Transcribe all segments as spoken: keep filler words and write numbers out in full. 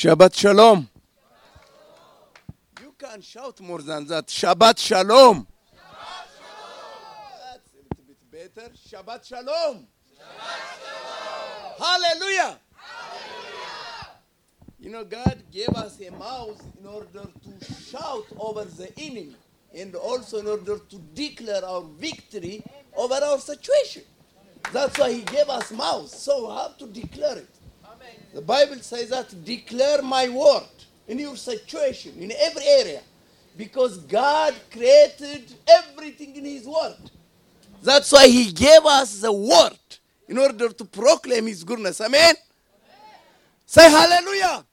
Shabbat Shalom. You can shout more than that. Shabbat Shalom. Shabbat Shalom. That's a little bit better. Shabbat Shalom. Shabbat Shalom. Hallelujah. Hallelujah. You know, God gave us a mouth in order to shout over the enemy and also in order to declare our victory over our situation. That's why he gave us mouth. So we have to declare it. The Bible says that declare my word in your situation, in every area. Because God created everything in his word. That's why he gave us the word in order to proclaim his goodness. Amen? Amen. Say hallelujah. Hallelujah.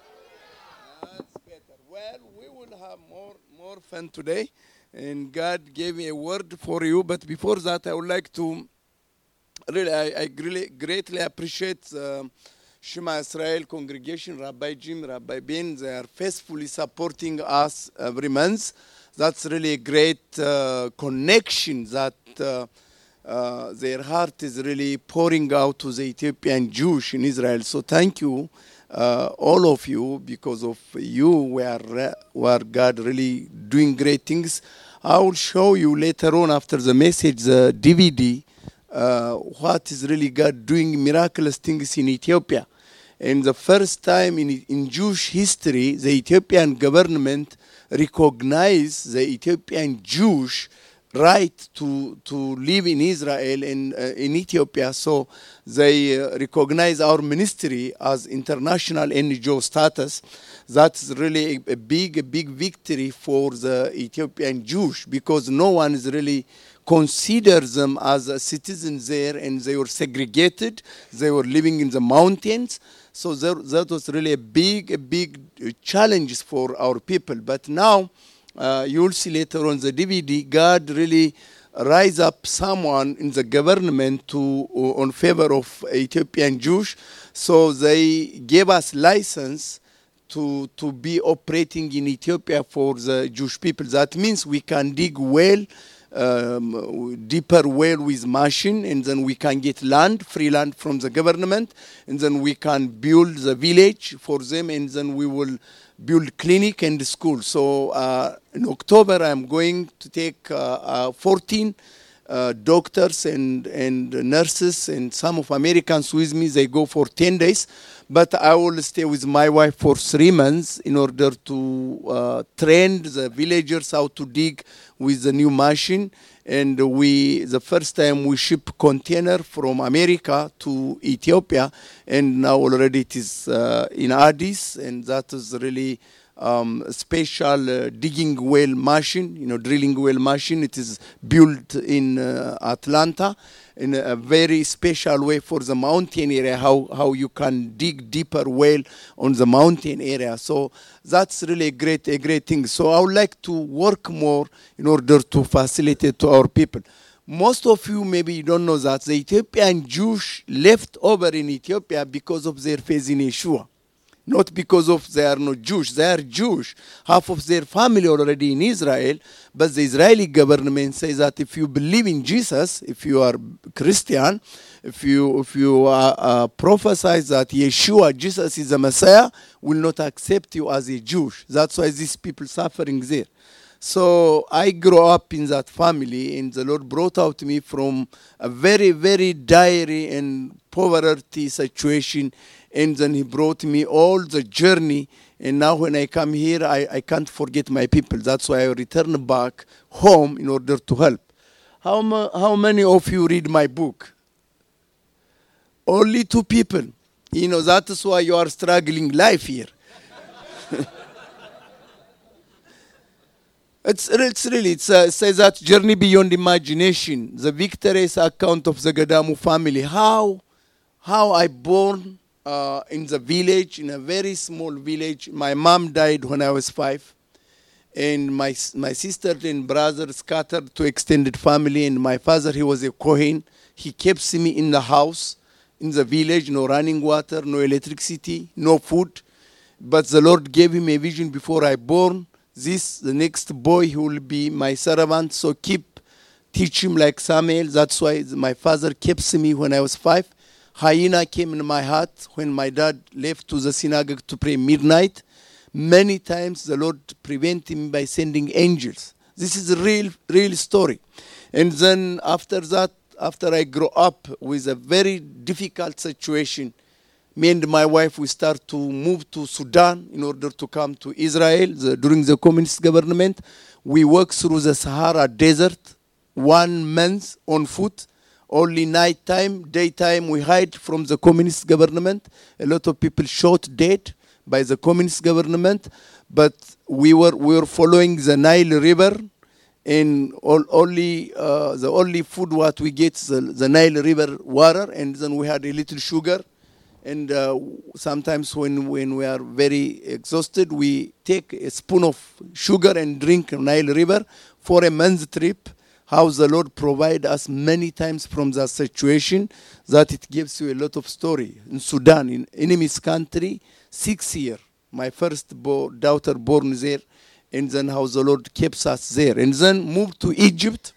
That's better. Well, we will have more, more fun today. And God gave me a word for you. But before that, I would like to really, I, I really greatly appreciate uh, Shema Israel congregation, Rabbi Jim, Rabbi Ben. They are faithfully supporting us every month. That's really a great uh, connection that uh, uh, their heart is really pouring out to the Ethiopian Jewish in Israel. So thank you, uh, all of you, because of you, we are, we are God really doing great things. I will show you later on after the message, the D V D, uh, what is really God doing miraculous things in Ethiopia. And the first time in, in Jewish history, the Ethiopian government recognized the Ethiopian Jewish right to, to live in Israel and uh, in Ethiopia. So they uh, recognize our ministry as international N G O status. That's really a, a big, a big victory for the Ethiopian Jewish because no one is really considers them as a citizen there, and they were segregated. They were living in the mountains. So there, that was really a big, a big challenge for our people. But now, uh, you'll see later on the D V D, God really rise up someone in the government to uh, on favor of Ethiopian Jews. So they gave us license to to be operating in Ethiopia for the Jewish people. That means we can dig well. Um, deeper well with machine, and then we can get land, free land from the government, and then we can build the village for them, and then we will build clinic and school. So uh, in October, I'm going to take uh, uh, fourteen uh, doctors and, and nurses and some of Americans with me. They go for ten days. But I will stay with my wife for three months in order to uh, train the villagers how to dig with the new machine. And we, the first time we ship container from America to Ethiopia, and now already it is uh, in Addis, and that is really um, special uh, digging well machine, you know, drilling well machine. It is built in uh, Atlanta in a very special way for the mountain area, how, how you can dig deeper well on the mountain area. So that's really a great, a great thing. So I would like to work more in order to facilitate to our people. Most of you maybe you don't know that the Ethiopian Jews left over in Ethiopia because of their faith in Yeshua. Not because of they are not Jewish. They are Jewish. Half of their family already in Israel. But the Israeli government says that if you believe in Jesus, if you are Christian, if you if you uh, uh, prophesy that Yeshua, Jesus is the Messiah, will not accept you as a Jewish. That's why these people suffering there. So I grew up in that family, and the Lord brought out me from a very, very dire and poverty situation. And then he brought me all the journey. And now when I come here, I, I can't forget my people. That's why I return back home in order to help. How, ma- how many of you read my book? Only two people. You know, that is why you are struggling life here. It's, it's really, it's, uh, it says that journey beyond imagination, the victorious account of the Gadamu family. How, how I born uh, in the village, in a very small village. My mom died when I was five. And my, my sister and brother scattered to extended family. And my father, he was a Kohen. He kept me in the house, in the village, no running water, no electricity, no food. But the Lord gave him a vision before I born. This, the next boy, he will be my servant, so keep, teach him like Samuel. That's why my father kept me when I was five. hyena came in my heart when my dad left to the synagogue to pray midnight. Many times the Lord prevented me by sending angels. This is a real, real story. And then after that, after I grew up with a very difficult situation, me and my wife, we start to move to Sudan in order to come to Israel. The, during the communist government, we walked through the Sahara Desert, one month on foot. Only night time, daytime, we hide from the communist government. A lot of people shot dead by the communist government, but we were we were following the Nile River. And all, only uh, the only food what we get is the, the Nile River water, and then we had a little sugar. And uh, sometimes when, when we are very exhausted, we take a spoon of sugar and drink Nile River for a month trip. How the Lord provide us many times from that situation, that it gives you a lot of story. In Sudan, in enemy's country, six years, my first bo- daughter born there, and then how the Lord keeps us there. And then moved to Egypt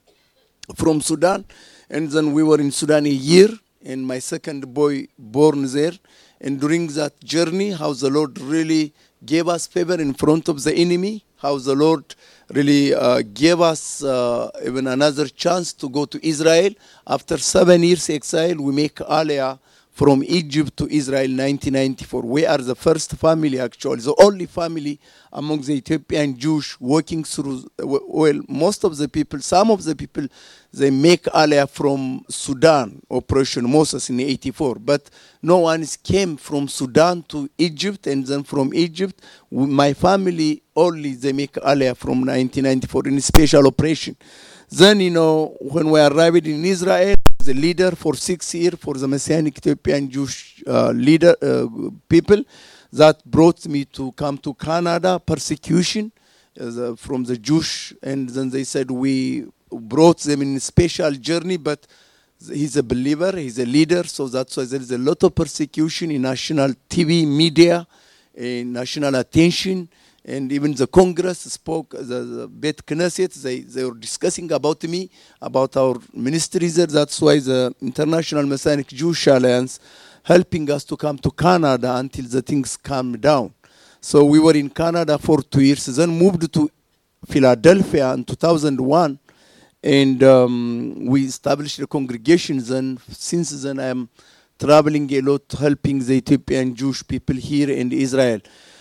from Sudan. And then we were in Sudan a year, and my second boy born there. And during that journey, how the Lord really gave us favor in front of the enemy, how the Lord really uh, gave us uh, even another chance to go to Israel. After seven years exile, we make Aliyah from Egypt to Israel in nineteen ninety-four. We are the first family, actually, the only family among the Ethiopian Jews working through, well, most of the people, some of the people, they make Aliyah from Sudan, Operation Moses in eighty-four. But no one came from Sudan to Egypt, and then from Egypt, my family only, they make Aliyah from nineteen ninety-four in a special operation. Then, you know, when we arrived in Israel, the leader for six years for the Messianic Ethiopian Jewish uh, leader uh, people, that brought me to come to Canada, persecution uh, the, from the Jewish, and then they said we brought them in a special journey, but he's a believer, he's a leader, so that's why there is a lot of persecution in national T V, media, in national attention. And even the Congress spoke, the, the Bet Knesset, they, they were discussing about me, about our ministries there. That's why the International Messianic Jewish Alliance helping us to come to Canada until the things calm down. So we were in Canada for two years, then moved to Philadelphia in two thousand one, and um, we established a congregation. Then since then I am traveling a lot, helping the Ethiopian Jewish people here in Israel.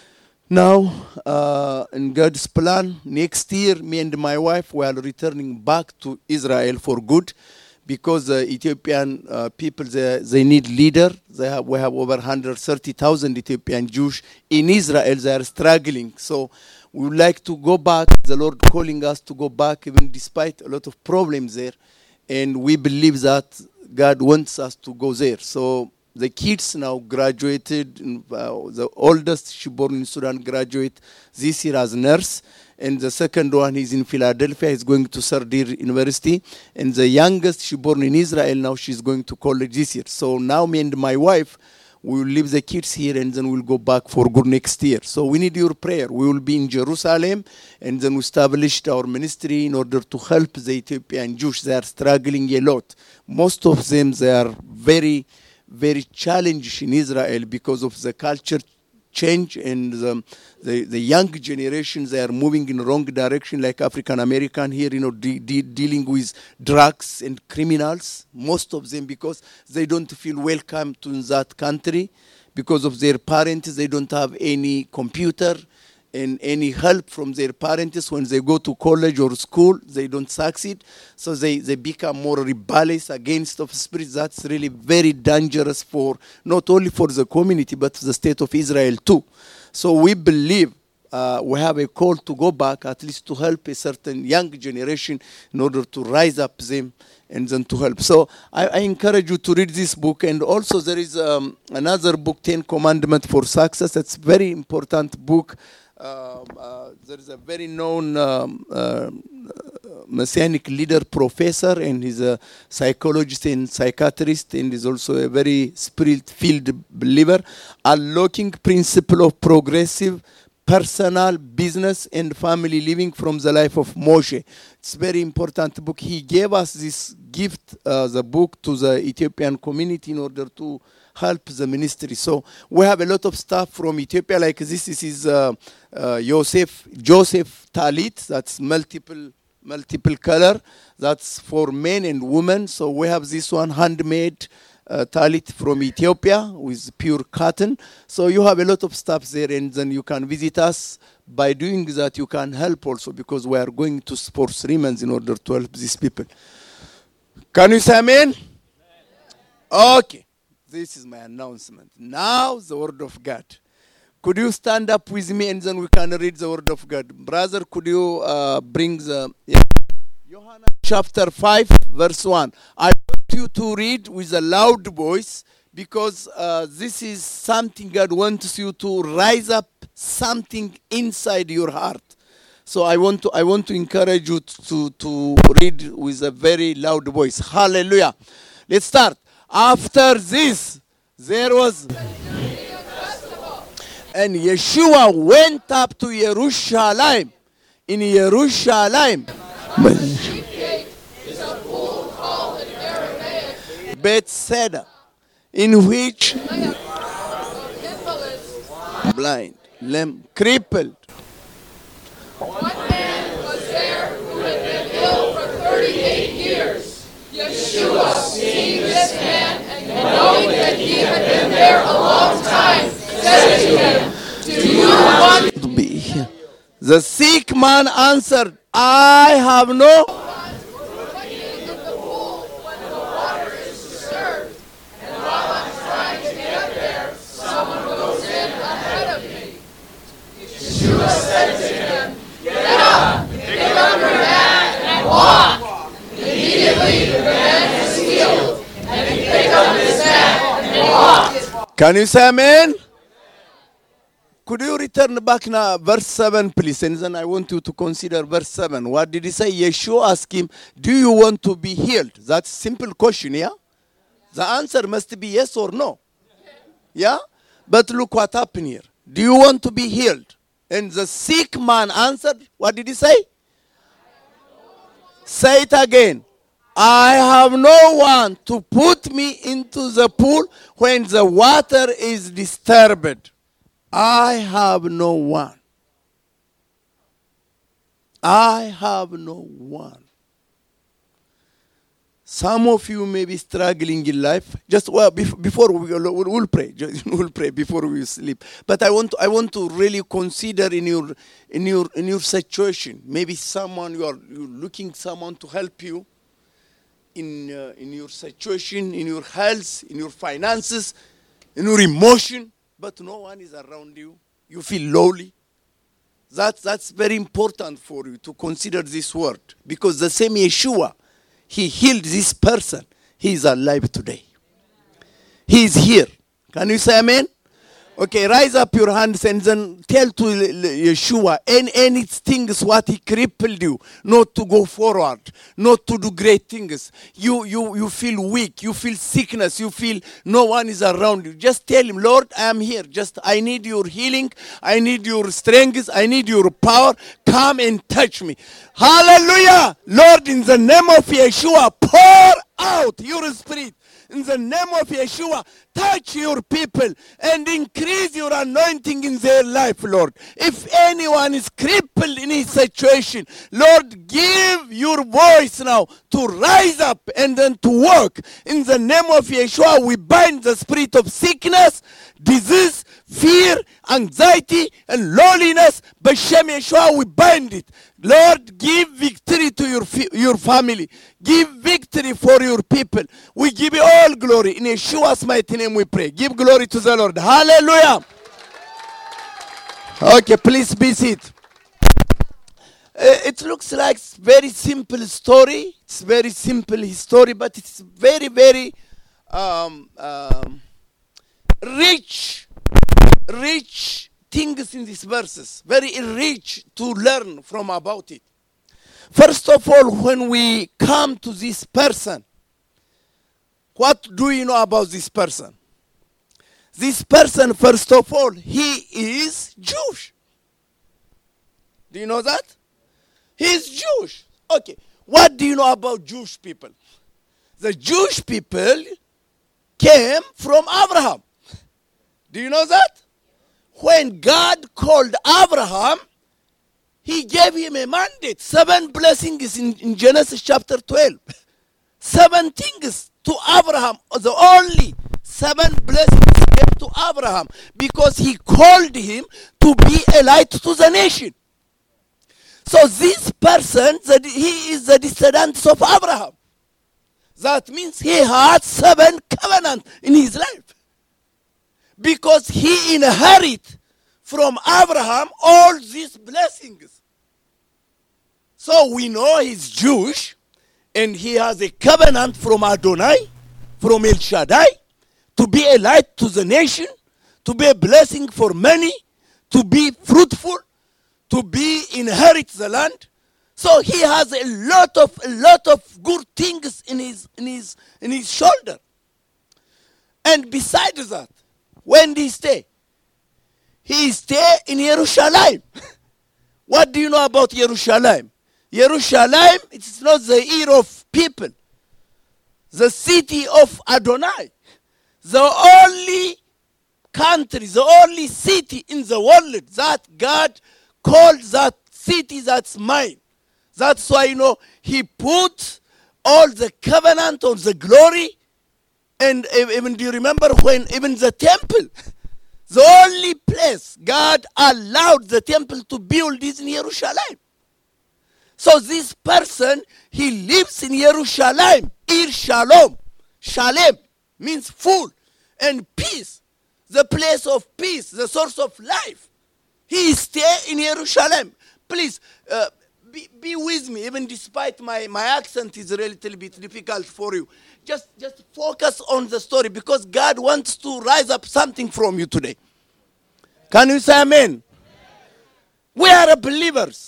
Now, uh, in God's plan, next year, me and my wife, we are returning back to Israel for good, because the Ethiopian uh, people, they, they need leader. They have, we have over one hundred thirty thousand Ethiopian Jews in Israel. They are struggling. So we would like to go back. The Lord calling us to go back, even despite a lot of problems there. And we believe that God wants us to go there. So the kids now graduated. Uh, the oldest, she born in Sudan, graduate this year as a nurse. And the second one is in Philadelphia. He's going to Sardir University. And the youngest, she born in Israel. Now she's going to college this year. So now me and my wife, we will leave the kids here, and then we'll go back for good next year. So we need your prayer. We will be in Jerusalem, and then we established our ministry in order to help the Ethiopian Jews. They are struggling a lot. Most of them, they are very very challenged in Israel because of the culture change, and the, the, the young generations, they are moving in the wrong direction, like African American here, you know, de- de- dealing with drugs and criminals, most of them, because they don't feel welcome to that country because of their parents. They don't have any computer and any help from their parents. When they go to college or school, they don't succeed. So they, they become more rebellious against of spirit. That's really very dangerous for, not only for the community, but the state of Israel too. So we believe uh, we have a call to go back, at least to help a certain young generation in order to rise up them and then to help. So I, I encourage you to read this book. And also there is um, another book, Ten Commandments for Success. It's a very important book. Um, uh, there is a very known um, uh, Messianic leader professor, and he's a psychologist and psychiatrist, and he's also a very spirit-filled believer. Unlocking Principle of Progressive Personal, Business, and Family Living from the Life of Moshe. It's a very important book. He gave us this gift uh, the book to the Ethiopian community in order to help the ministry. So we have a lot of stuff from Ethiopia, like this. This is uh, uh, Joseph Joseph Talit. That's multiple multiple color. That's for men and women. So we have this one handmade uh, talit from Ethiopia with pure cotton. So you have a lot of stuff there, and then you can visit us. By doing that, you can help also, because we are going to support Remans in order to help these people. Can you say amen? Amen? Okay. This is my announcement. Now the word of God. Could you stand up with me and then we can read the word of God? Brother, could you uh, bring the... Yeah. Johanna chapter five, verse one. I want you to read with a loud voice, because uh, this is something God wants you to rise up something inside your heart. So I want to I want to encourage you to, to read with a very loud voice. Hallelujah. Let's start. After this, there was... And Yeshua went up to Jerusalem. In Jerusalem. Bethsaida, in which blind, lame, crippled. One man was there who had been ill for thirty-eight years. Yeshua, seeing this man and knowing that he had been there a long time, said to him, "Do you want to be here?" The sick man answered, "I have no..." Can you say amen? Could you return back now, verse seven, please? And then I want you to consider verse seven. What did he say? Yeshua asked him, "Do you want to be healed?" That's a simple question, yeah? The answer must be yes or no. Yeah? But look what happened here. Do you want to be healed? And the sick man answered, what did he say? Say it again. I have no one to put me into the pool when the water is disturbed. I have no one. I have no one. Some of you may be struggling in life. Just well, before we we'll, we'll pray, we'll pray before we sleep. But I want to, I want to really consider in your in your in your situation. Maybe someone you are you're looking someone to help you in uh, in your situation, in your health, in your finances, in your emotion. But no one is around you. You feel lonely. That's that's very important for you to consider this word, because the same Yeshua, he healed this person. He is alive today. He is here. Can you say amen? Okay, rise up your hands and then tell to Yeshua any, any things what he crippled you, not to go forward, not to do great things. You, you, you feel weak, you feel sickness, you feel no one is around you. Just tell him, Lord, I am here. Just I need your healing. I need your strength. I need your power. Come and touch me. Hallelujah. Lord, in the name of Yeshua, pour out your spirit. In the name of Yeshua, touch your people and increase your anointing in their life, Lord. If anyone is crippled in his situation, Lord, give your voice now to rise up and then to work. In the name of Yeshua, we bind the spirit of sickness, disease, fear, anxiety, and loneliness. B'Shem Yeshua, we bind it. Lord, give victory to your, your family. Give victory for your people. We give you all glory. In Yeshua's mighty name we pray. Give glory to the Lord. Hallelujah. Okay, please be seated. Uh, it looks like a very simple story. It's very simple story, but it's very, very um, um, rich, rich things in these verses. Very rich to learn from about it. First of all, when we come to this person, what do you know about this person? This person, first of all, he is Jewish. Do you know that? He is Jewish. Okay. What do you know about Jewish people? The Jewish people came from Abraham. Do you know that? When God called Abraham, he gave him a mandate. Seven blessings in, in Genesis chapter twelve. Seven things to Abraham. The only seven blessings he gave to Abraham because he called him to be a light to the nation. So this person, that he is the descendant of Abraham. That means he had seven covenants in his life. Because he inherited from Abraham all these blessings. So we know he's Jewish, and he has a covenant from Adonai, from El Shaddai, to be a light to the nation, to be a blessing for many, to be fruitful, to be inherit the land. So he has a lot of a lot of good things in his in his in his shoulder. And besides that, when did he stay? He stay in Jerusalem. What do you know about Jerusalem? Jerusalem, it's not the ear of people. The city of Adonai. The only country, the only city in the world that God called that city that's mine. That's why, you know, he put all the covenant on the glory. And even, do you remember when even the temple, the only place God allowed the temple to build is in Jerusalem. So this person, he lives in Jerusalem. Ir Shalom. Shalem means full. And peace. The place of peace. The source of life. He stay in Jerusalem. Please, uh, be, be with me. Even despite my, my accent is a little bit difficult for you. Just, just focus on the story. Because God wants to rise up something from you today. Can you say amen? Amen. We are believers.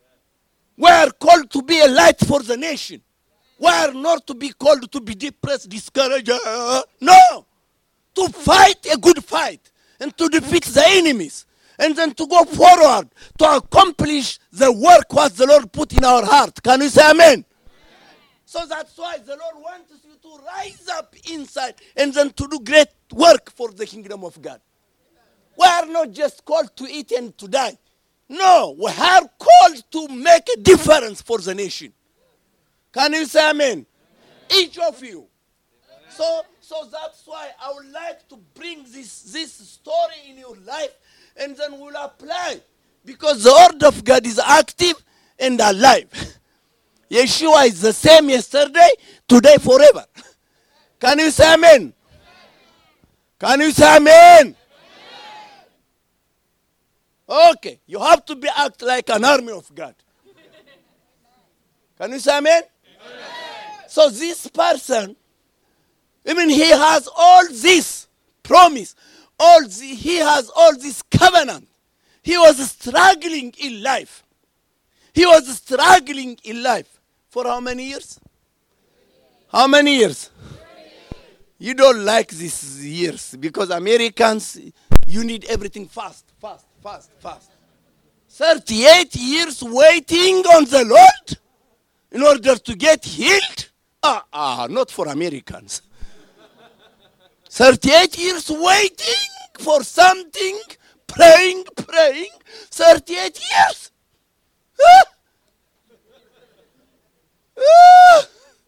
We are called to be a light for the nation. We are not to be called to be depressed, discouraged. Uh, no. To fight a good fight. And to defeat the enemies. And then to go forward. To accomplish the work what the Lord put in our heart. Can you say amen? Amen. So that's why the Lord wants you to rise up inside. And then to do great work for the kingdom of God. We are not just called to eat and to die. No, we are called to make a difference for the nation. Can you say amen? Amen. Each of you. Amen. So, so that's why I would like to bring this, this story in your life, and then we'll apply. Because the word of God is active and alive. Yeshua is the same yesterday, today, forever. Can you say amen? Amen. Can you say amen? Okay, you have to be act like an army of God. Can you say amen? Amen? So this person, even he has all this promise, all the, he has all this covenant. He was struggling in life. He was struggling in life. For how many years? How many years? You don't like these years because Americans, you need everything fast, fast. Fast, fast. thirty-eight years waiting on the Lord in order to get healed? Ah, ah, not for Americans. thirty-eight years waiting for something, praying, praying. thirty-eight years. Ah. Ah.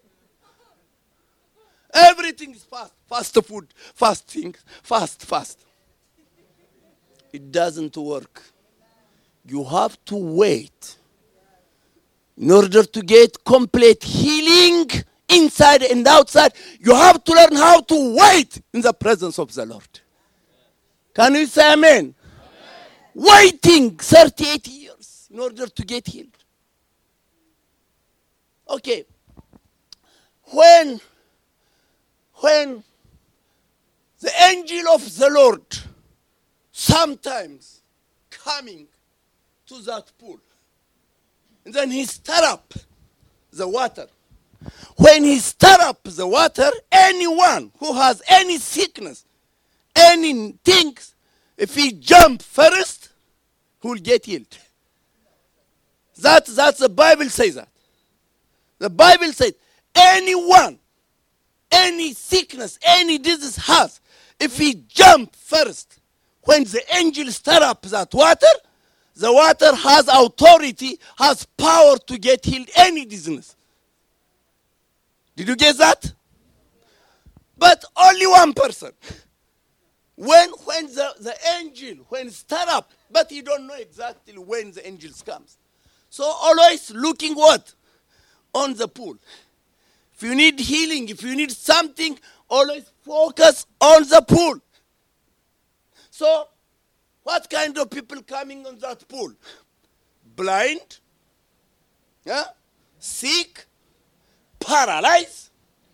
Everything is fast. Fast food, fast things, fast, fast. It doesn't work. You have to wait in order to get complete healing inside and outside. You have to learn how to wait in the presence of the Lord. Can you say amen? Amen. Waiting thirty-eight years in order to get healed. Okay. When, when the angel of the Lord sometimes coming to that pool. And then he stir up the water. When he stir up the water, anyone who has any sickness, anything, if he jump first, he will get healed. That, that's the Bible says that. The Bible says anyone any sickness, any disease has, if he jump first, when the angel stir up that water, the water has authority, has power to get healed any disease. Did you get that? But only one person. When when the, the angel, when stir up, but you don't know exactly when the angels comes. So always looking what? On the pool. If you need healing, if you need something, always focus on the pool. So, what kind of people coming on that pool? Blind, yeah? Sick, paralyzed.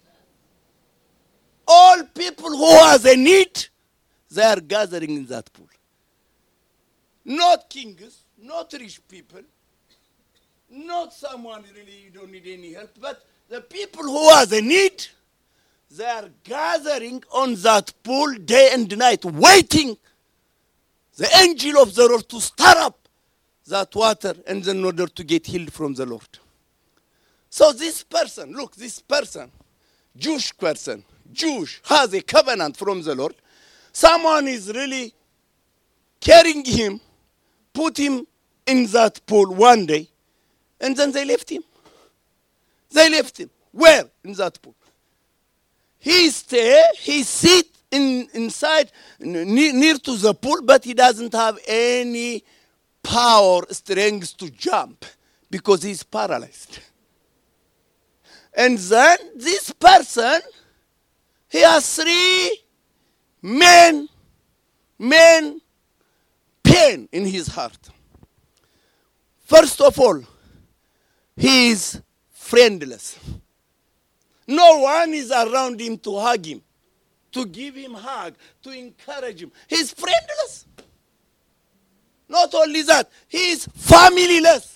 All people who has a need, they are gathering in that pool. Not kings, not rich people, not someone really you don't need any help, but the people who has a need, they are gathering on that pool day and night, waiting the angel of the Lord to stir up that water and in order to get healed from the Lord. So this person, look, this person, Jewish person, Jewish, has a covenant from the Lord. Someone is really carrying him, put him in that pool one day, and then they left him. They left him. Where? In that pool. He stay, he sit in, inside, near, near to the pool, but he doesn't have any power, strength to jump because he's paralyzed. And then this person, he has three main, main pain in his heart. First of all, he is friendless. No one is around him to hug him, to give him a hug, to encourage him. He's friendless. Not only that, he is familyless.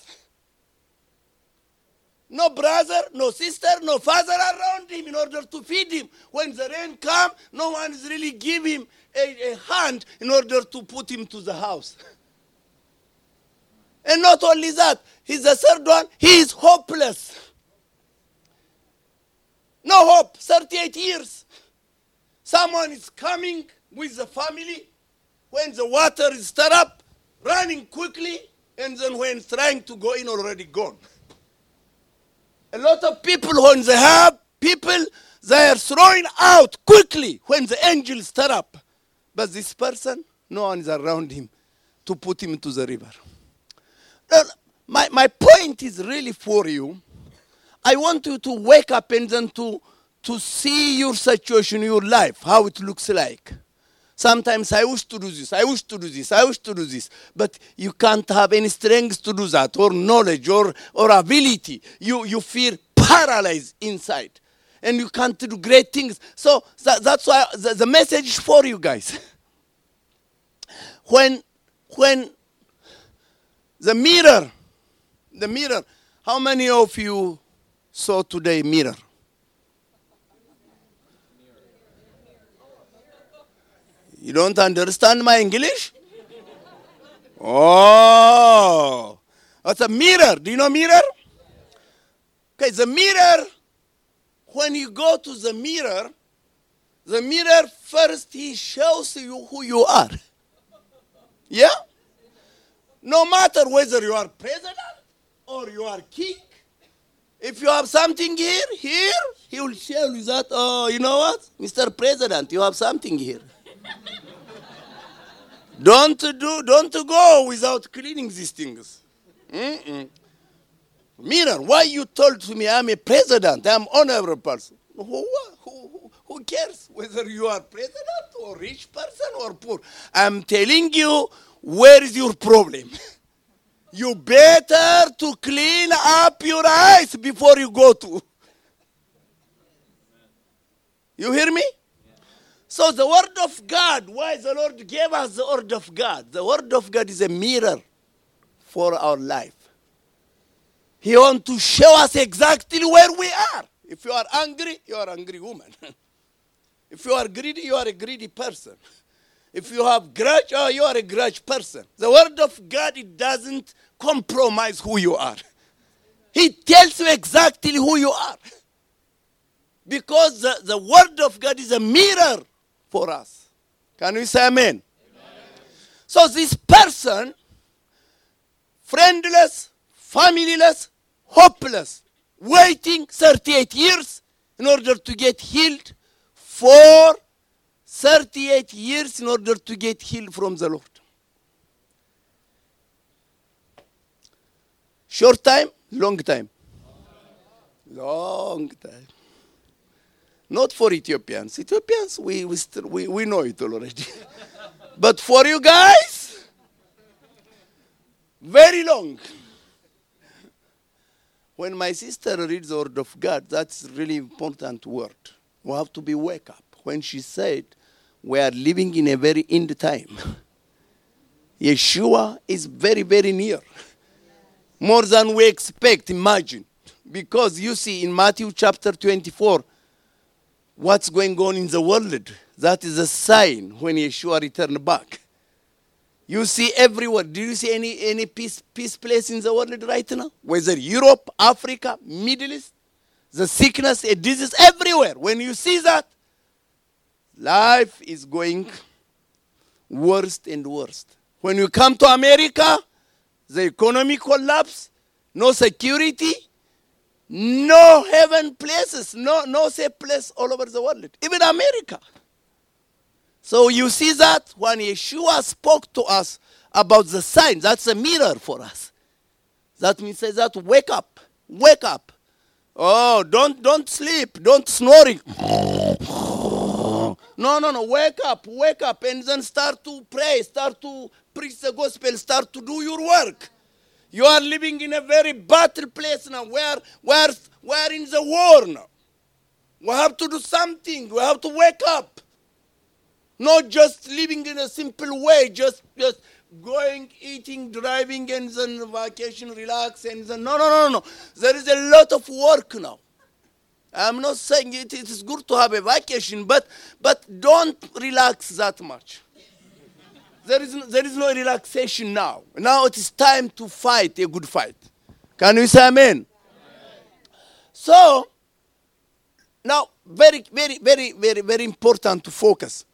No brother, no sister, no father around him in order to feed him. When the rain comes, no one is really give him a, a hand in order to put him to the house. And not only that, he's the third one, he is hopeless. No hope, thirty-eight years. Someone is coming with the family. When the water is stirred up, running quickly, and then when trying to go in, already gone. A lot of people, when they have people, they are throwing out quickly when the angels stir up. But this person, no one is around him to put him into the river. Now, my, my point is really for you. I want you to wake up and then to, to see your situation, your life, how it looks like. Sometimes I wish to do this, I wish to do this, I wish to do this. But you can't have any strength to do that, or knowledge, or, or ability. You, you feel paralyzed inside. And you can't do great things. So that, that's why the, the message is for you guys. When, when the mirror, the mirror, how many of you saw today mirror? You don't understand my English? Oh, that's a mirror. Do you know mirror? Okay, the mirror, when you go to the mirror, the mirror first, he shows you who you are. Yeah? No matter whether you are president or you are king, if you have something here, here, he will show you that, oh, you know what? Mister President, you have something here. Don't do, don't go without cleaning these things. Mm-mm. Mirror, why you told to me I'm a president, I'm honorable person? Who, who, who cares whether you are president or rich person or poor? I'm telling you, where is your problem? You better to clean up your eyes before you go to. You hear me? So the word of God, why the Lord gave us the word of God? The word of God is a mirror for our life. He wants to show us exactly where we are. If you are angry, you are an angry woman. If you are greedy, you are a greedy person. If you have grudge, oh, you are a grudge person. The word of God, it doesn't compromise who you are. He tells you exactly who you are. Because the, the word of God is a mirror for us. Can we say amen? Amen? So this person, friendless, familyless, hopeless, waiting thirty-eight years in order to get healed, for thirty-eight years in order to get healed from the Lord. Short time, long time. Long time. Not for Ethiopians. Ethiopians, we, we, still, we, we know it already. But for you guys, very long. When my sister reads the word of God, that's really important word. We have to be wake up. When she said, we are living in a very end time. Yeshua is very, very near. More than we expect, imagine. Because you see in Matthew chapter twenty-four, what's going on in the world. That is a sign when Yeshua returned back. You see everywhere. Do you see any, any peace, peace place in the world right now? Whether Europe, Africa, Middle East, the sickness, a disease, everywhere. When you see that, life is going worse and worse. When you come to America, the economy collapse, no security, no heaven places, no, no safe place all over the world, even America. So you see that when Yeshua spoke to us about the sign, that's a mirror for us. That means that wake up, wake up. Oh, don't don't sleep, don't snoring. No, no, no, wake up, wake up, and then start to pray, start to preach the gospel, start to do your work. You are living in a very battle place now, where, where, where in the war now. We have to do something, we have to wake up. Not just living in a simple way, just, just going, eating, driving, and then vacation, relax, and then, no, no, no, no. There is a lot of work now. I'm not saying it, it is good to have a vacation, but, but don't relax that much. There is, no, there is no relaxation now. Now it is time to fight a good fight. Can you say amen? Amen. So, now, very, very, very, very, very important to focus.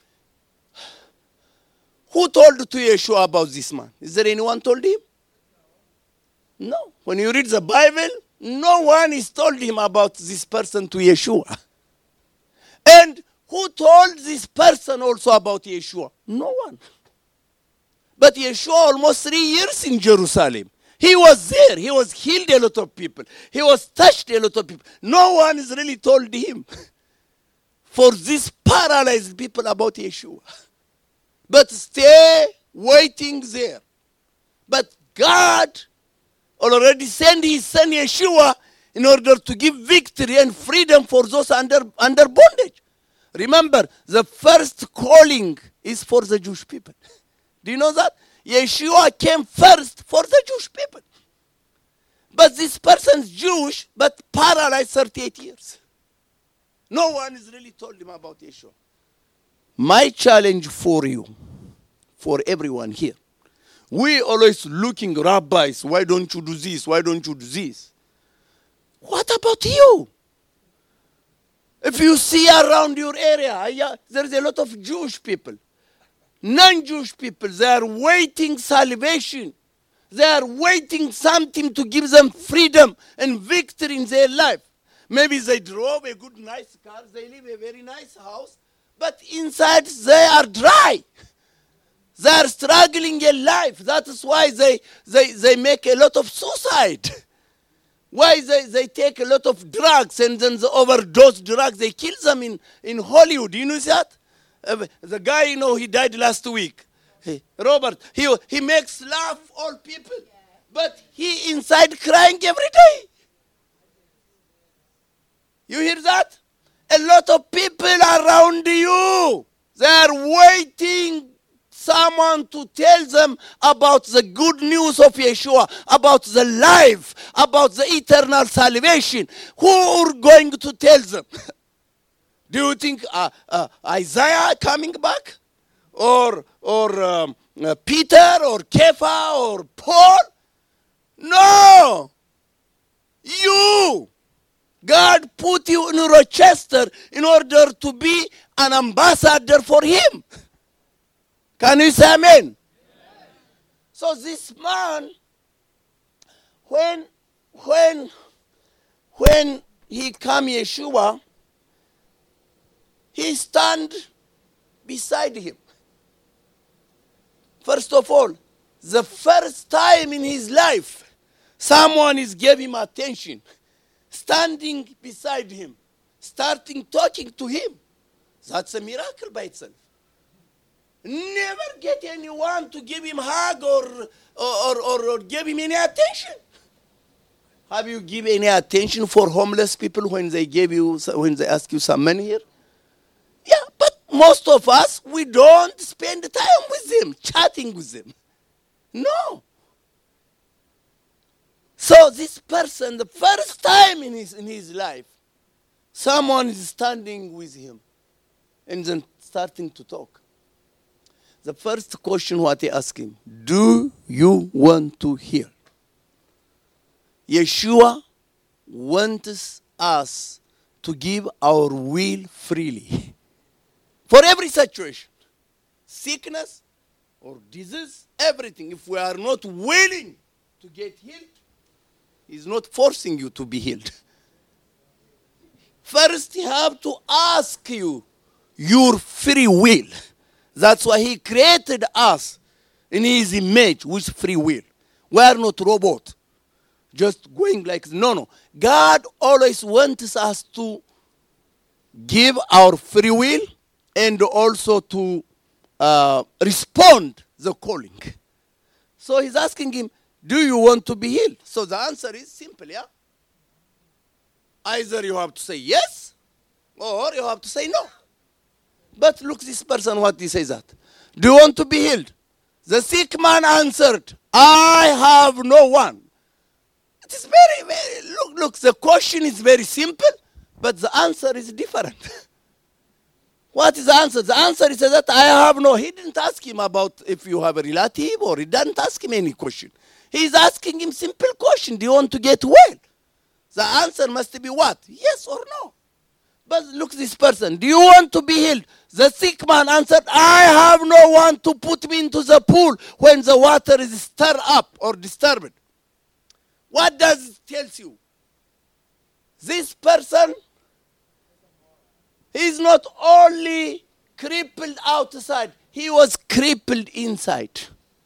Who told to Yeshua about this man? Is there anyone told him? No. When you read the Bible, no one is told him about this person to Yeshua. And who told this person also about Yeshua? No one. But Yeshua almost three years in Jerusalem. He was there. He was healed a lot of people. He was touched a lot of people. No one has really told him for these paralyzed people about Yeshua. But stay waiting there. But God already sent his son Yeshua in order to give victory and freedom for those under, under bondage. Remember, the first calling is for the Jewish people. Do you know that? Yeshua came first for the Jewish people. But this person's Jewish, but paralyzed thirty-eight years. No one has really told him about Yeshua. My challenge for you, for everyone here, we always looking, rabbis, why don't you do this? Why don't you do this? What about you? If you see around your area, there's a lot of Jewish people. Non-Jewish people, they are waiting salvation. They are waiting something to give them freedom and victory in their life. Maybe they drove a good, nice car. They live in a very nice house. But inside, they are dry. They are struggling in life. That is why they, they, they make a lot of suicide. Why they, they take a lot of drugs, and then the overdose drugs, they kill them in, in Hollywood. You know that? Uh, the guy, you know, he died last week. Hey, Robert, he, he makes laugh all people. But he inside crying every day. You hear that? A lot of people around you, they are waiting someone to tell them about the good news of Yeshua, about the life, about the eternal salvation. Who are going to tell them? Do you think uh, uh, Isaiah coming back? Or, or um, uh, Peter, or Kepha, or Paul? No! You! God put you in Rochester in order to be an ambassador for him. Can you say amen? Amen. So this man, when, when, when he come Yeshua, he stand beside him. First of all, the first time in his life, someone is giving him attention, standing beside him, starting talking to him. That's a miracle by itself. Never get anyone to give him a hug or, or, or, or give him any attention. Have you given any attention for homeless people when they give you, when they ask you some money here? Yeah, but most of us, we don't spend time with them, chatting with them. No. So this person, the first time in his, in his life, someone is standing with him and then starting to talk. The first question what he asked him, do you want to hear? Yeshua wants us to give our will freely. For every situation, sickness or disease, everything. If we are not willing to get healed, he's not forcing you to be healed. First, he have to ask you your free will. That's why he created us in his image with free will. We are not robots, just going like, no, no. God always wants us to give our free will and also to uh, respond the calling. So he's asking him, do you want to be healed? So the answer is simple, yeah? Either you have to say yes, or you have to say no. But look, this person, what he says that. Do you want to be healed? The sick man answered, I have no one. It is very, very, look, look, the question is very simple, but the answer is different. What is the answer? The answer is that I have no. He didn't ask him about if you have a relative, or he didn't ask him any question. He's asking him simple question. Do you want to get well? The answer must be what? Yes or no. But look, this person. Do you want to be healed? The sick man answered, I have no one to put me into the pool when the water is stirred up or disturbed. What does it tell you? This person is not only crippled outside, he was crippled inside.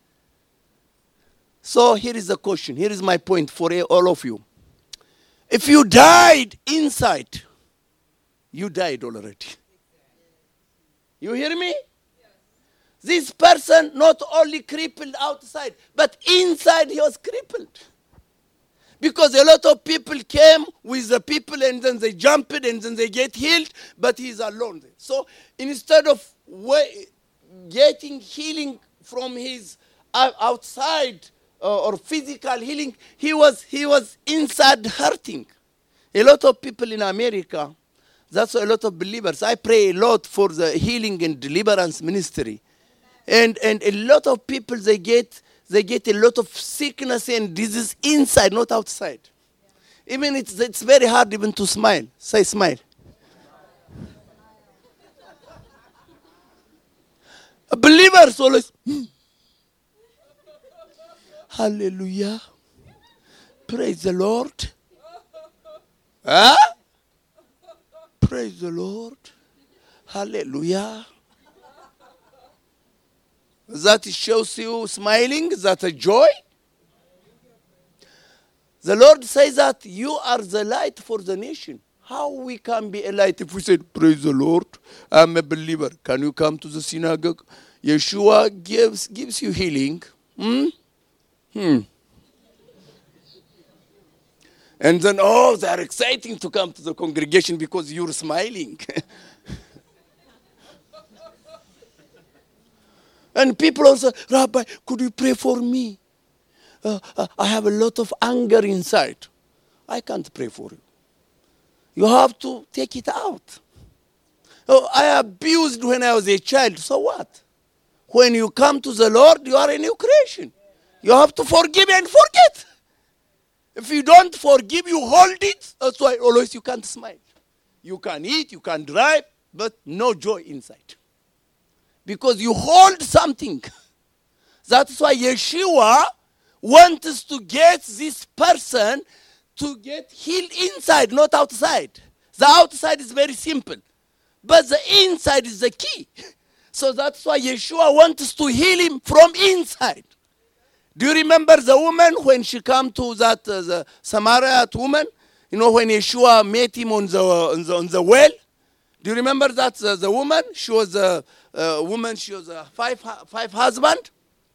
So here is the question. Here is my point for all of you. If you died inside, you died already. You hear me? Yes. This person not only crippled outside, but inside he was crippled. Because a lot of people came with the people and then they jumped and then they get healed, but he's alone there. So instead of getting healing from his outside uh, or physical healing, he was, he was inside hurting. A lot of people in America, that's a lot of believers. I pray a lot for the healing and deliverance ministry. And, and a lot of people, they get... They get a lot of sickness and disease inside, not outside. Yeah. Even it's, it's very hard even to smile. Say smile. A believer is always, hmm. Hallelujah. Praise the Lord. Huh? Praise the Lord. Hallelujah. That shows you smiling, that a joy. The Lord says that you are the light for the nation. How we can be a light if we said, praise the Lord, I'm a believer. Can you come to the synagogue? Yeshua gives, gives you healing. Hmm? Hmm. And then, oh, they're exciting to come to the congregation because you're smiling. And people also, Rabbi, could you pray for me? Uh, uh, I have a lot of anger inside. I can't pray for you. You have to take it out. Oh, I abused when I was a child. So what? When you come to the Lord, you are a new creation. You have to forgive and forget. If you don't forgive, you hold it. That's why always you can't smile. You can eat, you can drive, but no joy inside. Because you hold something. That's why Yeshua wants us to get this person to get healed inside, not outside. The outside is very simple. But the inside is the key. So that's why Yeshua wants us to heal him from inside. Do you remember the woman when she came to that uh, the Samaritan woman? You know, when Yeshua met him on the, on the, on the well? Do you remember that uh, the woman? She was a, a woman, she was a five, five husband.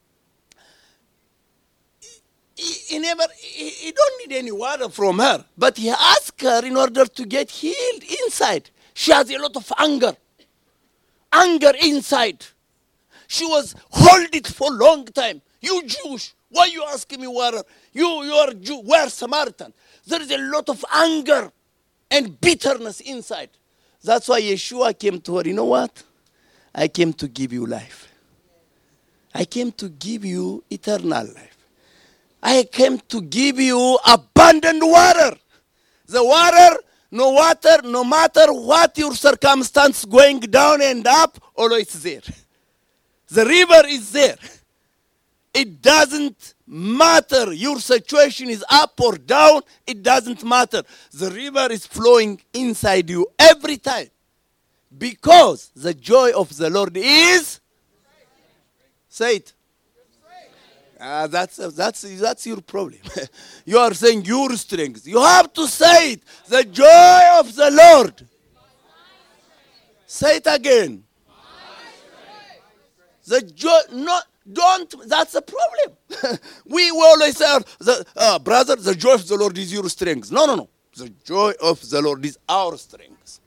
He, he never, he, he don't need any water from her. But he asked her in order to get healed inside. She has a lot of anger. Anger inside. She was hold it for a long time. You Jewish, why you asking me water? You, you are Jew, we're Samaritan. There is a lot of anger and bitterness inside. That's why Yeshua came to her. You know what? I came to give you life. I came to give you eternal life. I came to give you abundant water. The water, no water, no matter what your circumstance going down and up, always there. The river is there. It doesn't matter. Your situation is up or down. It doesn't matter. The river is flowing inside you every time. Because the joy of the Lord is... Say it. Uh, that's, uh, that's, that's your problem. You are saying your strength. You have to say it. The joy of the Lord. Say it again. The joy... No, don't, that's a problem. we, we always say, the, uh, brother, the joy of the Lord is your strength. No, no, no. The joy of the Lord is our strength.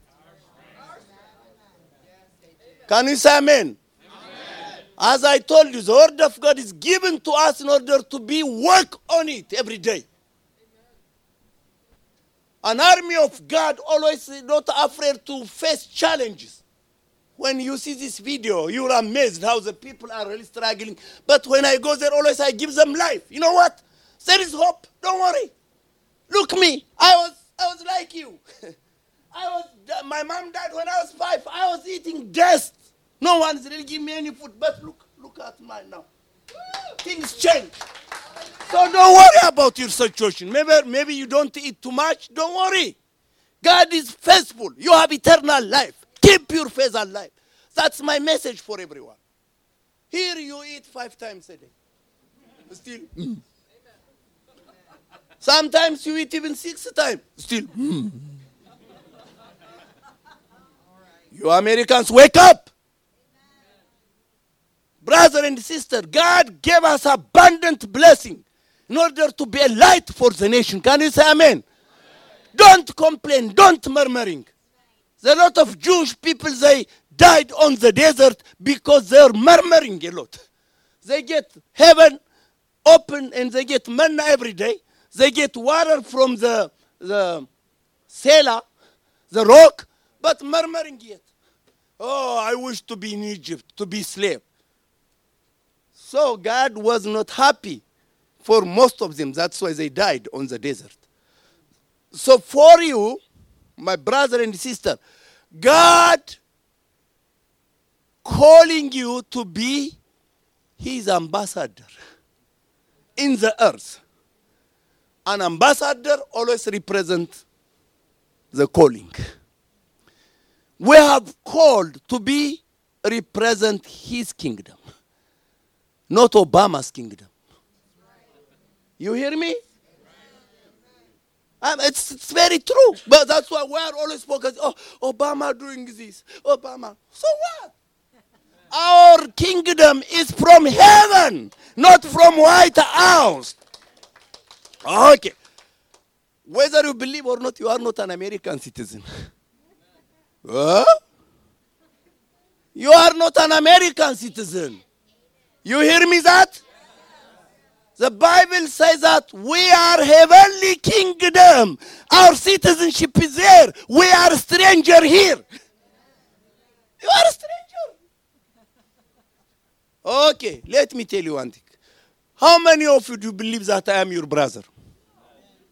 Can you say amen? Amen? As I told you, the word of God is given to us in order to be work on it every day. An army of God always not afraid to face challenges. When you see this video, you're amazed how the people are really struggling. But when I go there, always I give them life. You know what? There is hope. Don't worry. Look me. I was, I was like you. I was. My mom died when I was five. I was eating dust. No one's really giving me any food. But look, look at mine now. Things change. So don't worry about your situation. Maybe, maybe you don't eat too much. Don't worry. God is faithful. You have eternal life. Keep your faith alive. That's my message for everyone. Here you eat five times a day. Still. Mm. Sometimes you eat even six times. Still. Mm. You Americans, wake up. Brother and sister, God gave us abundant blessing in order to be a light for the nation. Can you say amen? Amen. Don't complain. Don't murmuring. There are a lot of Jewish people, they died on the desert because they're murmuring a lot. They get heaven open and they get manna every day. They get water from the, the Sela, the rock, but murmuring yet. Oh, I wish to be in Egypt, to be slave. So God was not happy for most of them. That's why they died on the desert. So for you, my brother and sister, God calling you to be his ambassador in the earth. An ambassador always represents the calling. We have called to be represent his kingdom, not Obama's kingdom. You hear me? Um, it's, it's very true. But that's why we are always focused. Oh, Obama doing this. Obama. So what? Our kingdom is from heaven, not from White House. Okay. Whether you believe or not, you are not an American citizen. Huh? You are not an American citizen. You hear me that? The Bible says that we are heavenly kingdom. Our citizenship is there. We are a stranger here. You are a stranger. Okay, let me tell you one thing. How many of you do believe that I am your brother?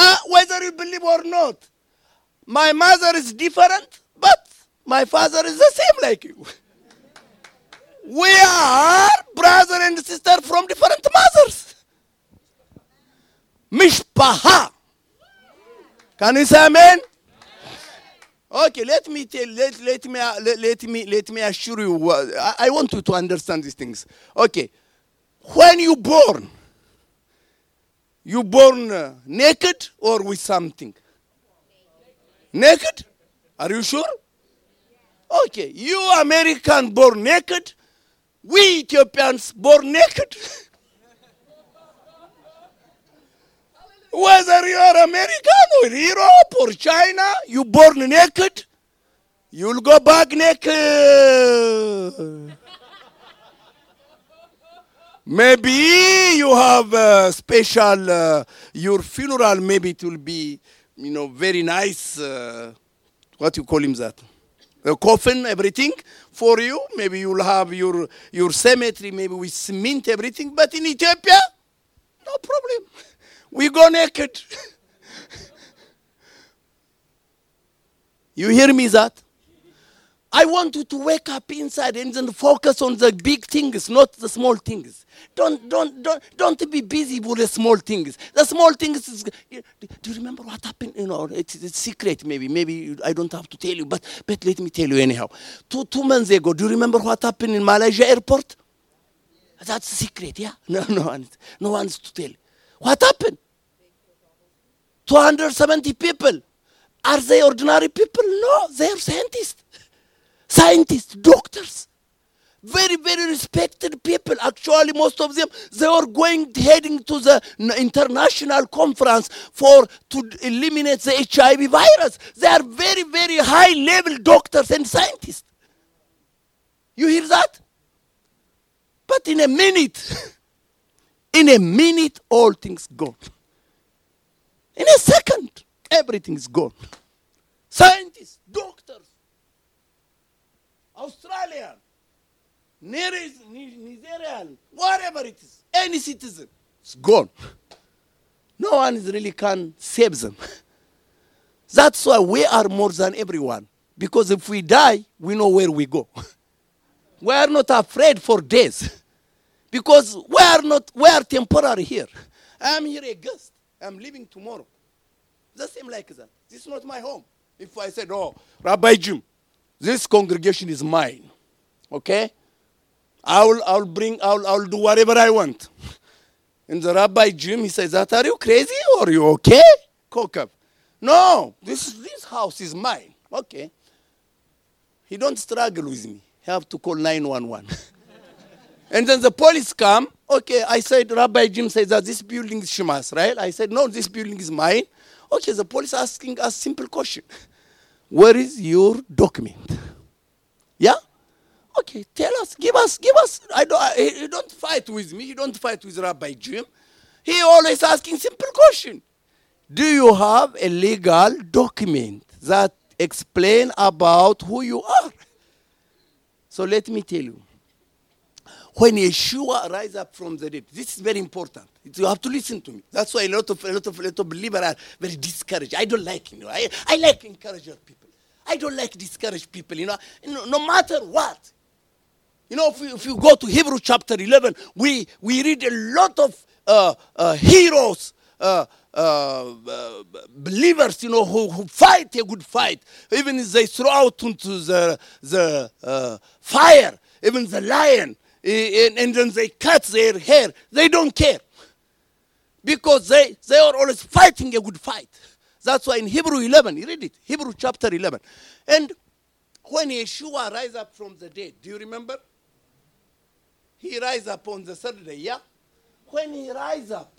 Uh, whether you believe or not, my mother is different, but my father is the same like you. We are brother and sister from different mothers. Mishpaha. Can you say amen? Okay, let me tell, let, let me, uh, let, let me, let me assure you, uh, I, I want you to understand these things. Okay, when you born, you born uh, naked or with something? Naked? Are you sure? Okay, you American born naked, we Ethiopians born naked. Whether you are American or Europe or China, you born naked, you'll go back naked. Maybe you have a special, uh, your funeral, maybe it will be, you know, very nice, uh, what you call him that? A coffin, everything for you. Maybe you'll have your, your cemetery, maybe with cement, everything. But in Ethiopia, no problem. We go naked. You hear me that? I want you to wake up inside and then focus on the big things, not the small things. Don't, don't, don't, don't be busy with the small things. The small things is, do you remember what happened? You know, it's, it's secret maybe. Maybe I don't have to tell you, but, but let me tell you anyhow. Two, two months ago, do you remember what happened in Malaysia airport? That's a secret, yeah? No, no one, no one's to tell. What happened? two hundred seventy people. Are they ordinary people? No, they're scientists. Scientists, doctors. Very, very respected people. Actually, most of them, they are going, heading to the international conference for to eliminate the H I V virus. They are very, very high-level doctors and scientists. You hear that? But in a minute, in a minute, all things gone. In a second, everything is gone. Scientists, doctors, Australian, Nigerian, whatever it is, any citizen, it's gone. No one is really can save them. That's why we are more than everyone. Because if we die, we know where we go. We are not afraid for days. Because we are not, we are temporary here. I am here a guest. I'm leaving tomorrow. The same like that. This is not my home. If I said, oh, Rabbi Jim, this congregation is mine. Okay? I'll, I'll bring, I'll, I'll do whatever I want. And the Rabbi Jim, he says, that, are you crazy or are you okay? Kokab. No, this, this house is mine. Okay. He don't struggle with me. He have to call nine one one. And then the police come. Okay, I said, Rabbi Jim says that this building is Shemas, right? I said, no, this building is mine. Okay, the police asking us simple question. Where is your document? Yeah? Okay, tell us, give us, give us. I don't, I, you don't fight with me. You don't fight with Rabbi Jim. He always asking simple question. Do you have a legal document that explain about who you are? So let me tell you. When Yeshua rise up from the dead, this is very important. You have to listen to me. That's why a lot of a lot of a lot of believers are very discouraged. I don't like, you know. I, I like encouraging people. I don't like discouraged people, you know. You know, no matter what. You know, if you, if you go to Hebrew chapter eleven, we we read a lot of uh, uh, heroes, uh, uh, uh, believers, you know, who, who fight a good fight. Even if they throw out into the the uh, fire, even the lion. And, and then they cut their hair. They don't care. Because they, they are always fighting a good fight. That's why in Hebrew eleven, you read it, Hebrew chapter eleven. And when Yeshua rise up from the dead, do you remember? He rise up on the third day, yeah? When he rise up,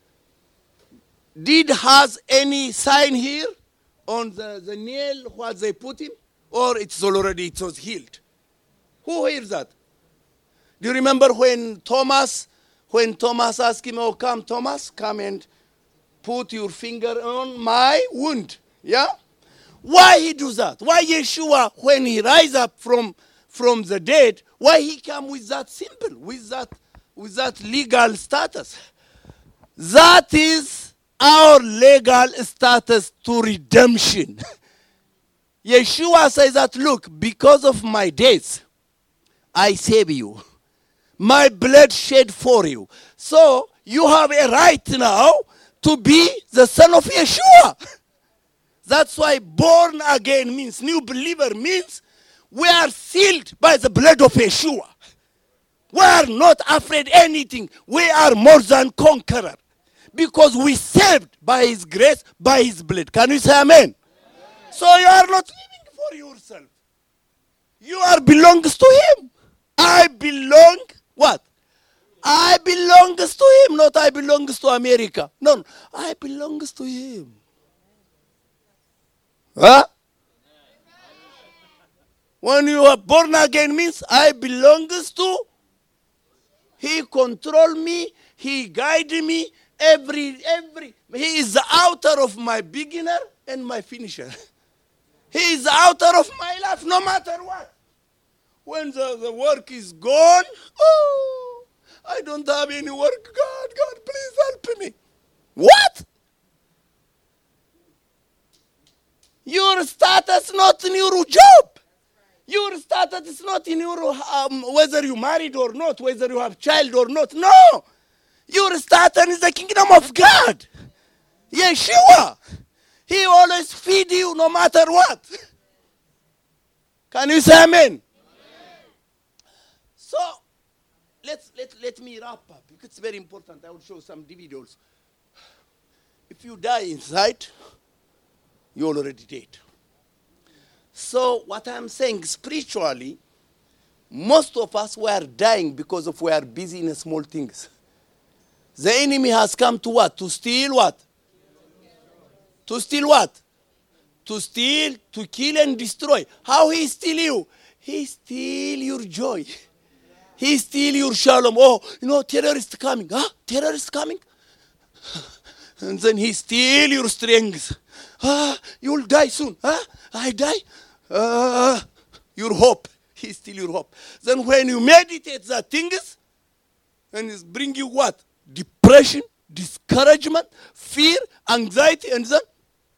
did has any sign here on the, the nail what they put him? Or it's already, it was healed? Who hears that? Do you remember when Thomas, when Thomas asked him, oh, come, Thomas, come and put your finger on my wound. Yeah? Why he do that? Why Yeshua, when he rise up from, from the dead, why he come with that symbol, with that, with that legal status? That is our legal status to redemption. Yeshua says that, look, because of my death, I save you. My blood shed for you. So you have a right now to be the son of Yeshua. That's why born again means, new believer means, we are sealed by the blood of Yeshua. We are not afraid anything. We are more than conqueror. Because we saved by his grace, by his blood. Can you say amen? Amen. So you are not living for yourself. You are belongs to him. I belong, what? I belongs to him, not I belongs to America. No, no. I belongs to him. Huh? When you are born again means I belongs to, he control me, he guide me, every, every, he is the author of my beginner and my finisher. He is the author of my life, no matter what. When the, the work is gone, oh, I don't have any work. God, God, please help me. What? Your status not in your job. Your status is not in your, um, whether you married or not, whether you have child or not. No. Your status is the kingdom of God. Yeshua. He always feed you no matter what. Can you say amen? Amen. So, let's, let, let me wrap up, because it's very important. I will show some videos. If you die inside, you already dead. So what I'm saying, spiritually, most of us were dying because of we are busy in small things. The enemy has come to what? To steal what? To steal what? To steal, to kill and destroy. How he steal you? He steal your joy. He steal your shalom. Oh, you know, terrorist coming. Huh? Terrorist coming? And then he steal your strength. Ah, you'll die soon. Huh? I die? Uh, your hope. He steal your hope. Then when you meditate the things, and it bring you what? Depression, discouragement, fear, anxiety, and then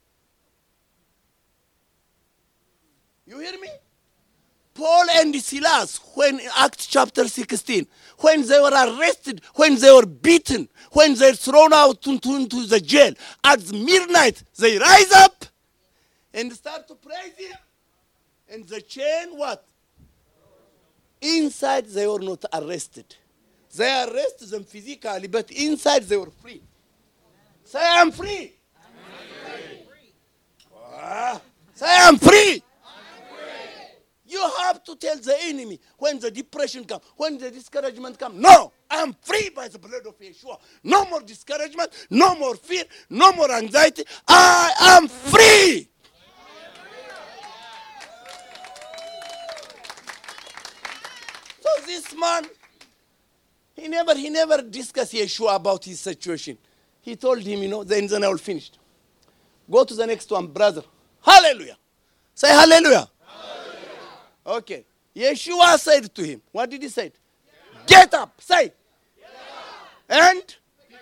you hear me? Paul and Silas, when Acts chapter sixteen, when they were arrested, when they were beaten, when they were thrown out into, into the jail, at midnight, they rise up and start to praise him. And the chain, what? Inside, they were not arrested. They arrested them physically, but inside, they were free. Say, I'm free. I'm free. Ah, say, I'm free. You have to tell the enemy when the depression comes, when the discouragement comes, no, I'm free by the blood of Yeshua. No more discouragement, no more fear, no more anxiety. I am free. So this man, he never, he never discussed Yeshua about his situation. He told him, you know, then, then I will finish. Go to the next one, brother. Hallelujah. Say hallelujah. Okay. Yeshua said to him, what did he say? Get up. Get up. Say. Get up. And?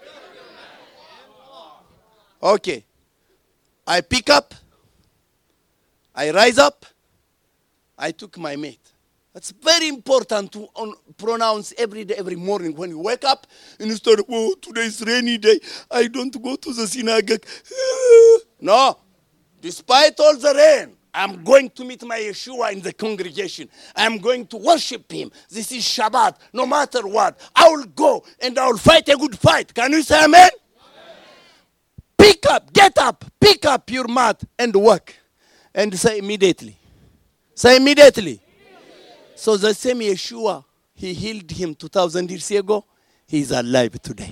Okay. I pick up. I rise up. I took my mate. That's very important to on, pronounce every day, every morning when you wake up and you start, oh, today is rainy day. I don't go to the synagogue. No. Despite all the rain, I'm going to meet my Yeshua in the congregation. I'm going to worship him. This is Shabbat. No matter what, I will go and I will fight a good fight. Can you say amen? Amen. Pick up, get up, pick up your mat and walk. And say immediately. Say immediately. So the same Yeshua, he healed him two thousand years ago. He is alive today.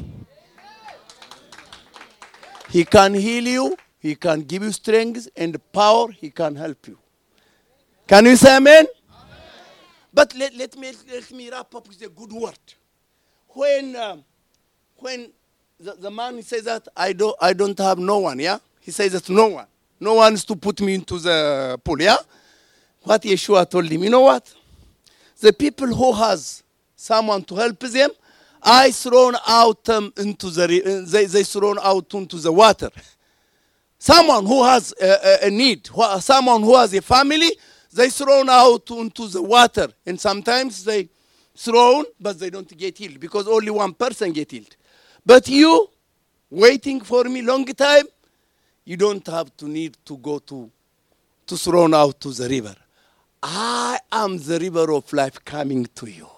He can heal you. He can give you strength and power. He can help you. Can you say amen? Amen. But let, let, me, let me wrap up with a good word. When, um, when the, the man says that, I don't, I don't have no one, yeah? He says that no one. No one is to put me into the pool, yeah? What Yeshua told him, you know what? The people who has someone to help them I thrown out them into the, they, they thrown out into the water. Someone who has a, a need, someone who has a family, they thrown out into the water. And sometimes they thrown, but they don't get healed because only one person get healed. But you, waiting for me long time, you don't have to need to go to, to thrown out to the river. I am the river of life coming to you.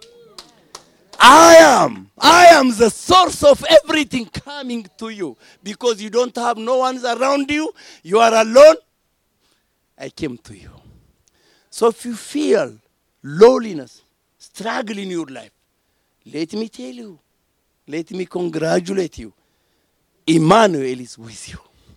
I am. I am the source of everything coming to you. Because you don't have no one around you. You are alone. I came to you. So if you feel loneliness, struggle in your life, let me tell you. Let me congratulate you. Emmanuel is with you.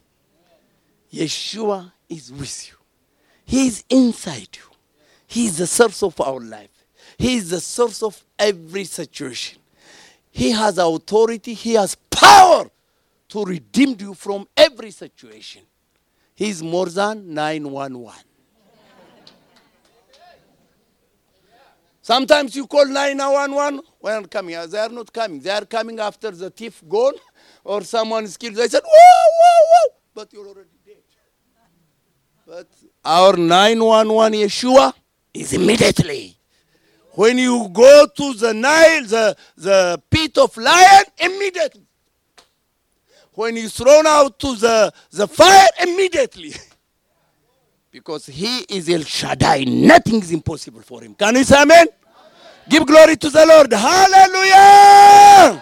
Yeshua is with you. He is inside you. He is the source of our life. He is the source of every situation. He has authority. He has power to redeem you from every situation. He is more than nine one one. Sometimes you call nine one one when coming. They are not coming. They are coming after the thief gone or someone is killed. They said, whoa, whoa, whoa. But you're already dead. But our nine one one Yeshua is immediately. When you go to the Nile, the, the pit of lion, immediately. When you thrown out to the, the fire, immediately. Because he is El Shaddai. Nothing is impossible for him. Can you say amen? Amen? Give glory to the Lord. Hallelujah!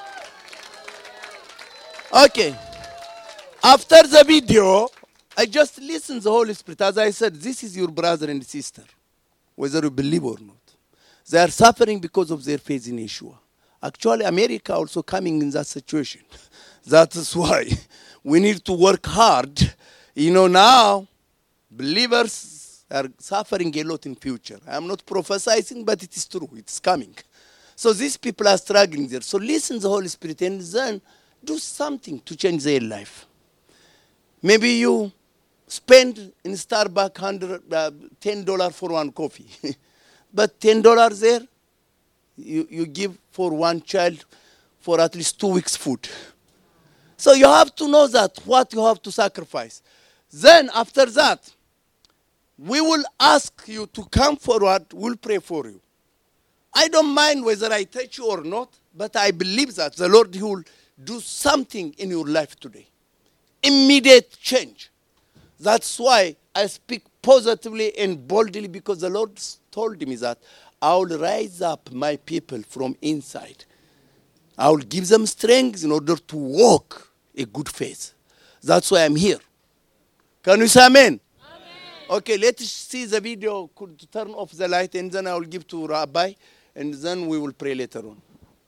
Okay. After the video, I just listened to the Holy Spirit. As I said, this is your brother and sister, whether you believe or not. They are suffering because of their faith in Yeshua. Actually, America also coming in that situation. That is why we need to work hard. You know, now, believers are suffering a lot in future. I am not prophesying, but it is true. It's coming. So these people are struggling there. So listen to the Holy Spirit and then do something to change their life. Maybe you spend in Starbucks hundred, uh, ten dollars for one coffee. But ten dollars there, you, you give for one child for at least two weeks' food. So you have to know that, what you have to sacrifice. Then after that, we will ask you to come forward, we'll pray for you. I don't mind whether I touch you or not, but I believe that the Lord will do something in your life today. Immediate change. That's why I speak positively and boldly, because the Lord told me that I will rise up my people from inside. I will give them strength in order to walk a good faith. That's why I'm here. Can you say amen? Amen. Okay, let's see the video. Could turn off the light and then I will give to Rabbi and then we will pray later on.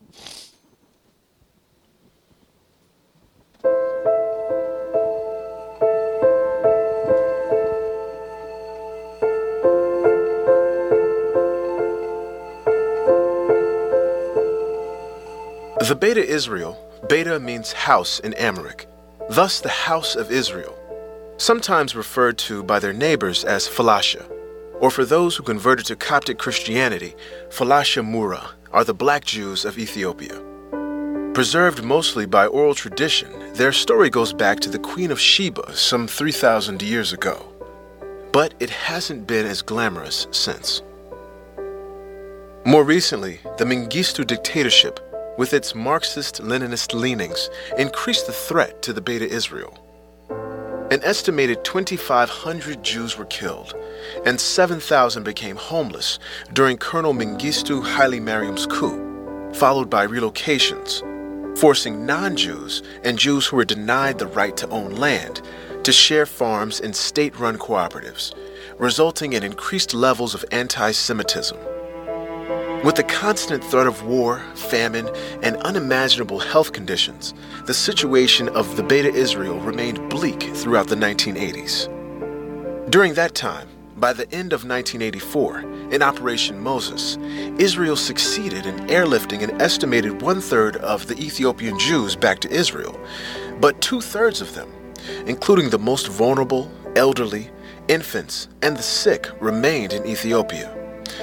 The Beta Israel, Beta means house in Amharic, thus the house of Israel, sometimes referred to by their neighbors as Falasha, or for those who converted to Coptic Christianity, Falasha Mura are the black Jews of Ethiopia. Preserved mostly by oral tradition, their story goes back to the Queen of Sheba some three thousand years ago. But it hasn't been as glamorous since. More recently, the Mengistu dictatorship, with its Marxist-Leninist leanings, increased the threat to the Beta Israel. An estimated twenty-five hundred Jews were killed, and seven thousand became homeless during Colonel Mengistu Haile Mariam's coup, followed by relocations, forcing non-Jews and Jews who were denied the right to own land to share farms in state-run cooperatives, resulting in increased levels of anti-Semitism. With the constant threat of war, famine, and unimaginable health conditions, the situation of the Beta Israel remained bleak throughout the nineteen eighties. During that time, by the end of nineteen eighty-four, in Operation Moses, Israel succeeded in airlifting an estimated one-third of the Ethiopian Jews back to Israel, but two-thirds of them, including the most vulnerable, elderly, infants, and the sick, remained in Ethiopia.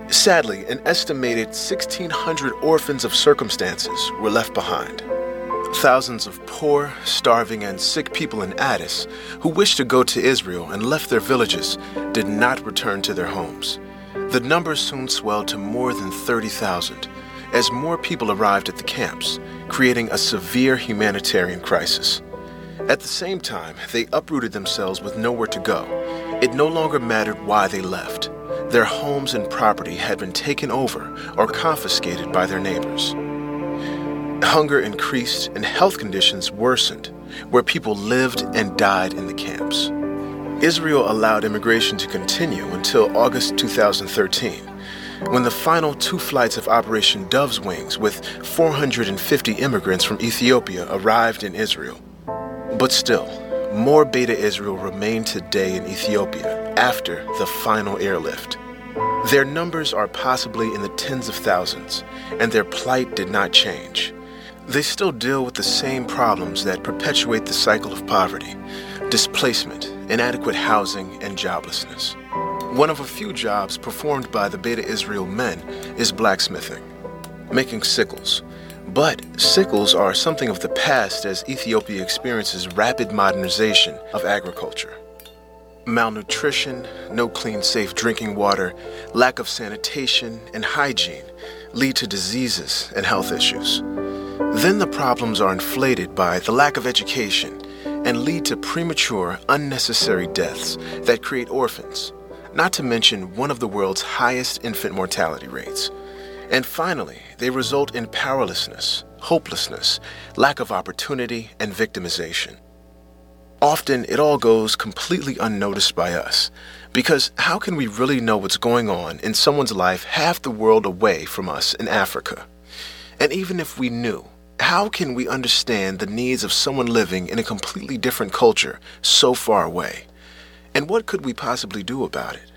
Sadly, an estimated sixteen hundred orphans of circumstances were left behind. Thousands of poor, starving, and sick people in Addis who wished to go to Israel and left their villages did not return to their homes. The numbers soon swelled to more than thirty thousand as more people arrived at the camps, creating a severe humanitarian crisis. At the same time, they uprooted themselves with nowhere to go. It no longer mattered why they left. Their homes and property had been taken over or confiscated by their neighbors. Hunger increased and health conditions worsened, where people lived and died in the camps. Israel allowed immigration to continue until August two thousand thirteen, when the final two flights of Operation Dove's Wings with four hundred fifty immigrants from Ethiopia arrived in Israel. But still, more Beta Israel remain today in Ethiopia after the final airlift. Their numbers are possibly in the tens of thousands, and their plight did not change. They still deal with the same problems that perpetuate the cycle of poverty: displacement, inadequate housing, and joblessness. One of a few jobs performed by the Beta Israel men is blacksmithing, making sickles. But sickles are something of the past as Ethiopia experiences rapid modernization of agriculture. Malnutrition, no clean, safe drinking water, lack of sanitation and hygiene lead to diseases and health issues. Then the problems are inflated by the lack of education and lead to premature, unnecessary deaths that create orphans, not to mention one of the world's highest infant mortality rates. And finally, they result in powerlessness, hopelessness, lack of opportunity, and victimization. Often, it all goes completely unnoticed by us, because how can we really know what's going on in someone's life half the world away from us in Africa? And even if we knew, how can we understand the needs of someone living in a completely different culture so far away? And what could we possibly do about it?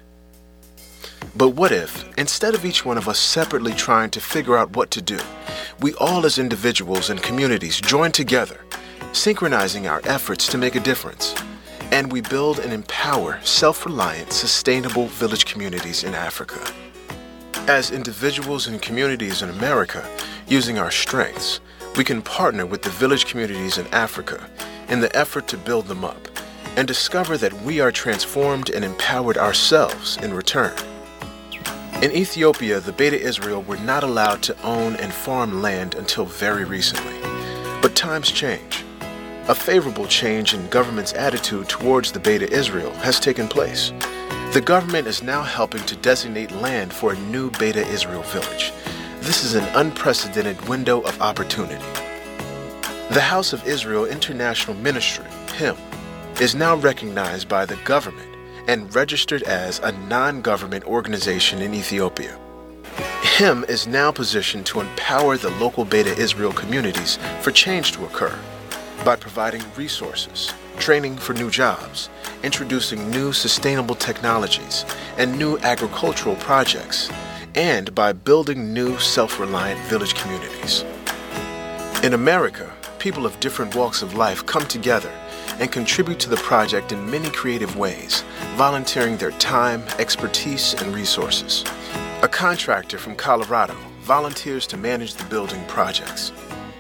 But what if, instead of each one of us separately trying to figure out what to do, we all as individuals and communities join together, synchronizing our efforts to make a difference, and we build and empower self-reliant, sustainable village communities in Africa? As individuals and communities in America, using our strengths, we can partner with the village communities in Africa in the effort to build them up and discover that we are transformed and empowered ourselves in return. In Ethiopia, the Beta Israel were not allowed to own and farm land until very recently. But times change. A favorable change in government's attitude towards the Beta Israel has taken place. The government is now helping to designate land for a new Beta Israel village. This is an unprecedented window of opportunity. The House of Israel International Ministry, H I M, is now recognized by the government and registered as a non-government organization in Ethiopia. H I M is now positioned to empower the local Beta Israel communities for change to occur by providing resources, training for new jobs, introducing new sustainable technologies and new agricultural projects, and by building new self-reliant village communities. In America, people of different walks of life come together and contribute to the project in many creative ways, volunteering their time, expertise, and resources. A contractor from Colorado volunteers to manage the building projects.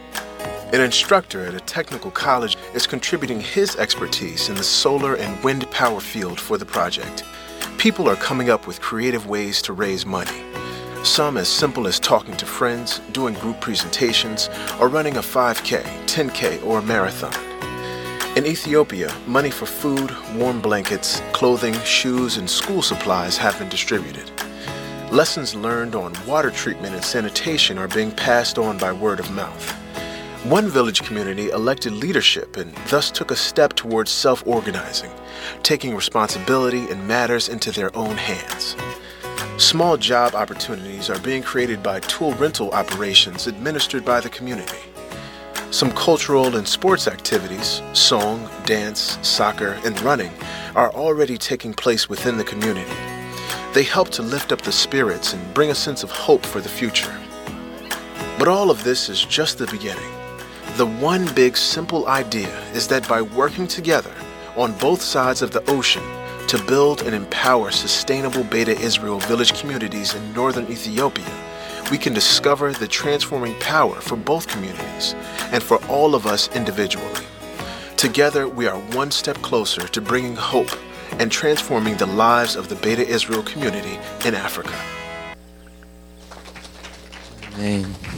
An instructor at a technical college is contributing his expertise in the solar and wind power field for the project. People are coming up with creative ways to raise money. Some as simple as talking to friends, doing group presentations, or running a five K, ten K, or a marathon. In Ethiopia, money for food, warm blankets, clothing, shoes, and school supplies have been distributed. Lessons learned on water treatment and sanitation are being passed on by word of mouth. One village community elected leadership and thus took a step towards self-organizing, taking responsibility in matters into their own hands. Small job opportunities are being created by tool rental operations administered by the community. Some cultural and sports activities, song, dance, soccer, and running, are already taking place within the community. They help to lift up the spirits and bring a sense of hope for the future. But all of this is just the beginning. The one big simple idea is that by working together on both sides of the ocean to build and empower sustainable Beta Israel village communities in northern Ethiopia, we can discover the transforming power for both communities and for all of us individually. Together, we are one step closer to bringing hope and transforming the lives of the Beta Israel community in Africa. Amen.